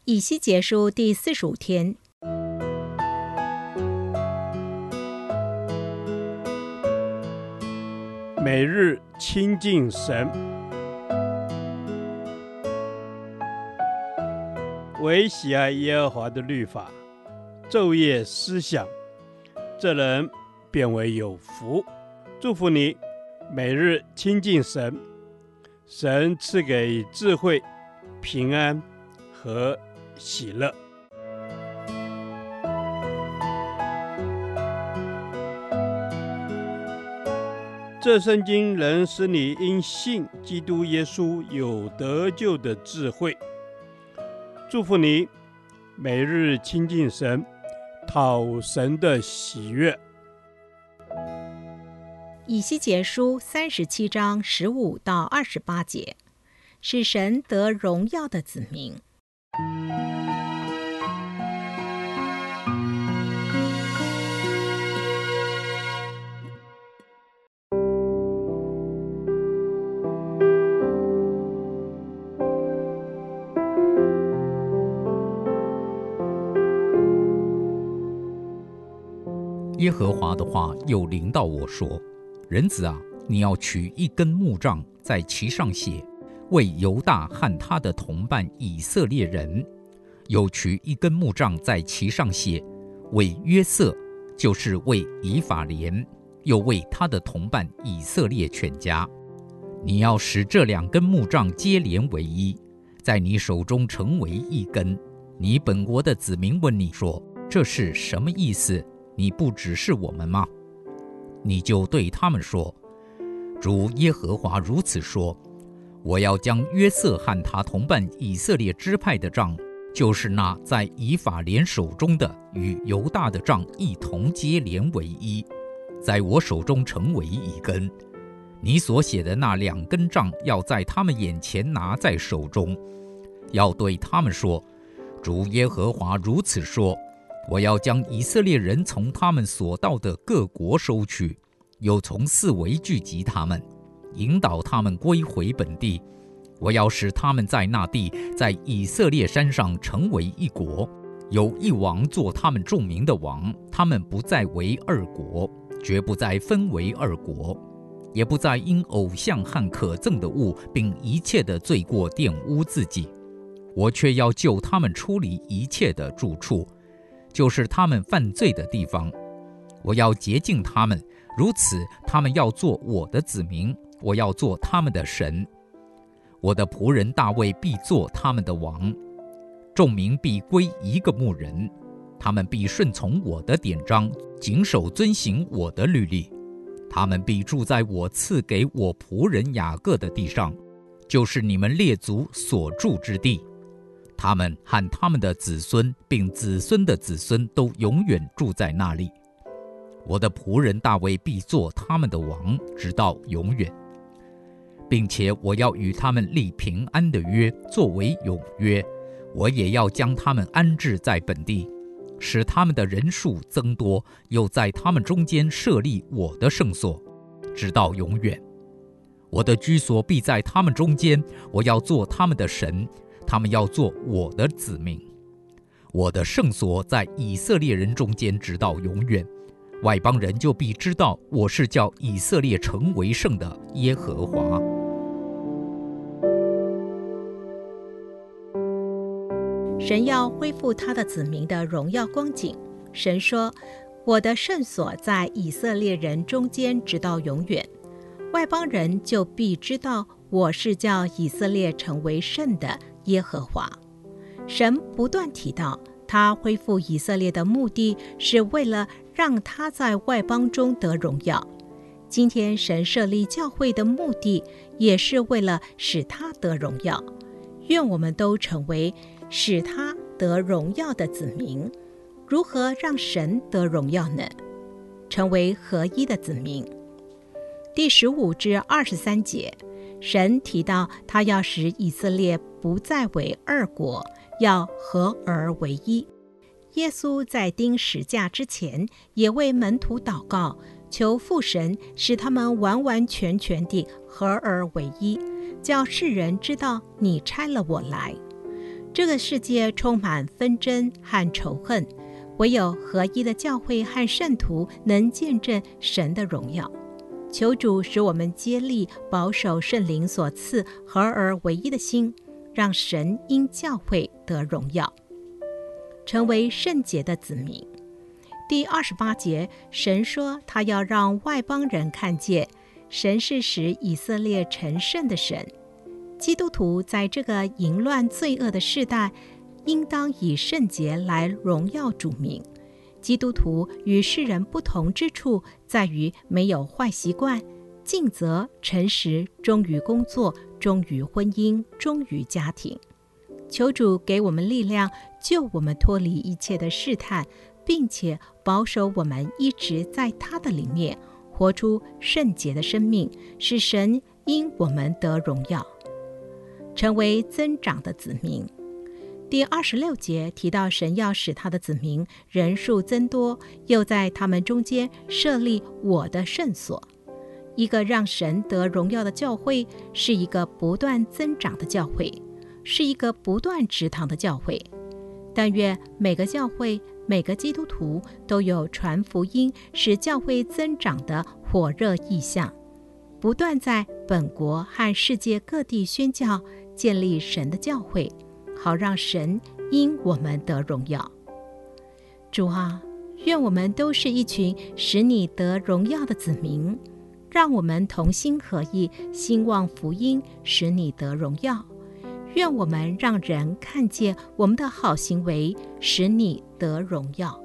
以西结书第45天。 每日亲近神，唯喜爱耶和华的律法，昼夜思想，这人便为有福。祝福你，每日亲近神，神赐给智慧、平安和喜乐。这圣经能使你因信基督耶稣有得救的智慧。祝福你，每日亲近神，讨神的喜悦。 以西结书37章15到28节，使神得荣耀的子民。 耶和华的话又临到我说：人子啊，你要取一根木杖，在其上写为犹大和他的同伴以色列人；又取一根木杖，在其上写为约瑟，就是为以法莲，又为他的同伴以色列全家。你要使这2根木杖接连为一，在你手中成为一根。你本国的子民问你说：这是什么意思？你不指示我们吗？你就对他们说：主耶和华如此说，我要将约瑟和他同伴以色列支派的杖，就是那在以法莲手中的，与犹大的杖一同接连为一，在我手中成为一根。你所写的那2根杖，要在他们眼前拿在手中，要对他们说：主耶和华如此说，我要将以色列人从他们所到的各国收取，又从四围聚集他们，引导他们归回本地。我要使他们在那地，在以色列山上成为一国，有一王做他们众民的王。他们不再为2国，绝不再分为2国，也不再因偶像和可憎的物，并一切的罪过玷污自己。我却要救他们出离一切的住处，就是他们犯罪的地方。我要洁净他们，如此他们要做我的子民，我要做他们的神。我的仆人大卫必做他们的王，众民必归一个牧人，他们必顺从我的典章，谨守遵行我的律例。他们必住在我赐给我仆人雅各的地上，就是你们列祖所住之地。他们和他们的子孙，并子孙的子孙，都永远住在那里。我的仆人大卫必做他们的王，直到永远，并且我要与他们立平安的约，作为永约。我也要将他们安置在本地，使他们的人数增多，又在他们中间设立我的圣所，直到永远。我的居所必在他们中间，我要做他们的神，他们要做我的子民。我的圣所在以色列人中间，直到永远。外邦人就必知道我是叫以色列成为圣的耶和华。 神要恢复他的子民的荣耀光景。神说：我的圣所在以色列人中间，直到永远。外邦人就必知道我是叫以色列成为圣的耶和华。神不断提到，他恢复以色列的目的是为了让他在外邦中得荣耀。今天神设立教会的目的，也是为了使他得荣耀。愿我们都成为使他得荣耀的子民。如何让神得荣耀呢？成为合一的子民。第15至23节，神提到他要使以色列不再为2国，要合而为一。耶稣在钉十架之前，也为门徒祷告，求父神使他们完完全全地合而为一，叫世人知道你差了我来。 这个世界充满纷争和仇恨，唯有合一的教会和圣徒能见证神的荣耀。求主使我们接力保守圣灵所赐合而为一的心，让神因教会得荣耀，成为圣洁的子民。第28节，神说他要让外邦人看见，神是使以色列成圣的神。基督徒在这个淫乱罪恶的世代，应当以圣洁来荣耀主名。基督徒与世人不同之处，在于没有坏习惯，尽责、诚实，忠于工作，忠于婚姻，忠于家庭。求主给我们力量，救我们脱离一切的试探，并且保守我们一直在他的里面，活出圣洁的生命，使神因我们得荣耀，成为增长的子民。第26节提到神要使他的子民人数增多，又在他们中间设立我的圣所。一个让神得荣耀的教会，是一个不断增长的教会，是一个不断植堂的教会。但愿每个教会、每个基督徒都有传福音、使教会增长的火热意向，不断在本国和世界各地宣教，建立神的教会，好让神因我们得荣耀。主啊，愿我们都是一群使你得荣耀的子民，让我们同心合意，兴旺福音，使你得荣耀。愿我们让人看见我们的好行为，使你得荣耀。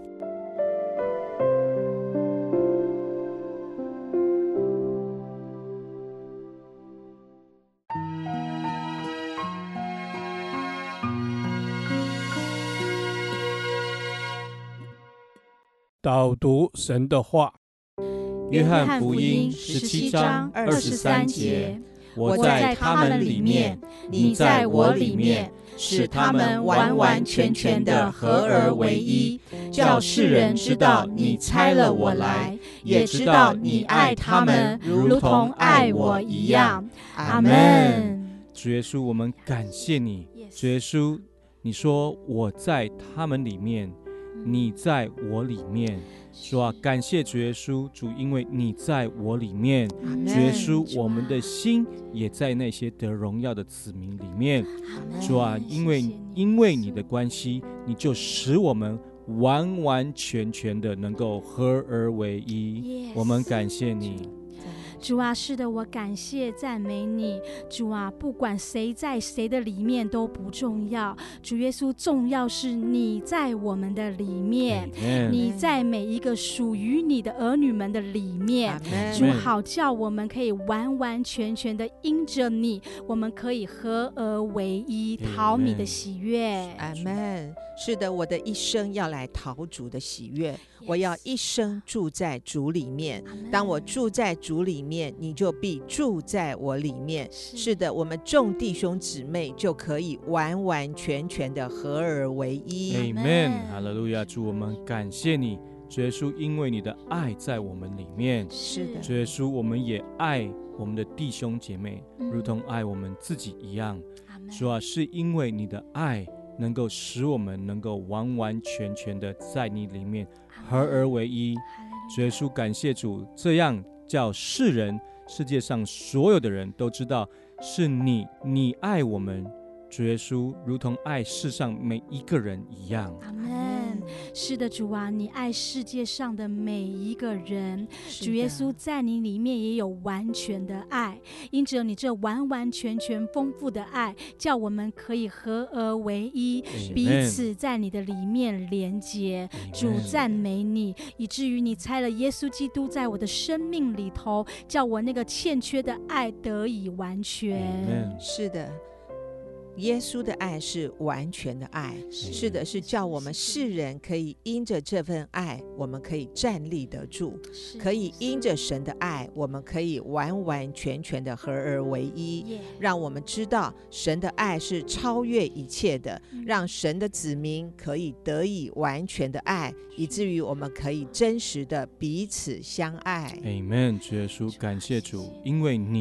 导读神的话。 约翰福音17章23节，我在他们里面，你在我里面，使他们完完全全的合而为一，叫世人知道你差了我来，也知道你爱他们如同爱我一样。阿们。 主耶稣，我们感谢你。主耶稣，你说我在他们里面，你在我里面。主啊，感谢主耶稣，主，因为你在我里面，主耶稣，我们的心也在那些得荣耀的子民里面。主啊，因为你的关系，你就使我们完完全全的能够合而为一。我们感谢你。 主啊，是的，我感谢赞美你。主啊，不管谁在谁的里面都不重要，主耶稣，重要是你在我们的里面，你在每一个属于你的儿女们的里面。主，好叫我们可以完完全全的因着你，我们可以合而为一，讨你的喜悦。 阿们。是的，我的一生要来讨主的喜悦，我要一生住在主里面。当我住在主里面，你就必住在我里面。是的，我们众弟兄姊妹就可以完完全全的合而为一。 Amen， 哈利路亚。主，我们感谢你，主耶稣，因为你的爱在我们里面。 是的， 主耶稣，我们也爱我们的弟兄姐妹，如同爱我们自己一样。主啊，是因为你的爱能够使我们能够完完全全的在你里面合而为一。主耶稣，感谢主，这样叫世界上所有的人都知道是你爱我们，主耶稣，如同爱世上每一个人一样。 阿们。是的，主啊，你爱世界上的每一个人，主耶稣，在你里面也有完全的爱，因着你这完完全全丰富的爱，叫我们可以合而为一，彼此在你的里面连结。主，赞美你，以至于你差了耶稣基督在我的生命里头，叫我那个欠缺的爱得以完全。 是的，耶稣的爱是完全的爱。是的，是叫我们世人可以因着这份爱，我们可以站立得住，可以因着神的爱，我们可以完完全全的合而为一，让我们知道神的爱是超越一切的，让神的子民可以得以完全的爱，以至于我们可以真实的彼此相爱。 Amen。 主耶稣，感谢主，因为你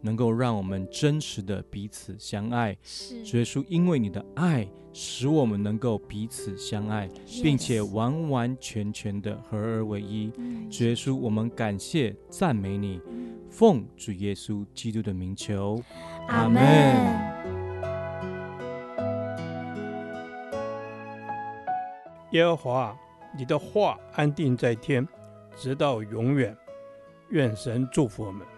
能够让我们真实的彼此相爱。主耶稣，因为你的爱使我们能够彼此相爱，并且完完全全的合而为一。主耶稣，我们感谢赞美你，奉主耶稣基督的名求， 阿们。 耶和华，你的话安定在天，直到永远。愿神祝福我们。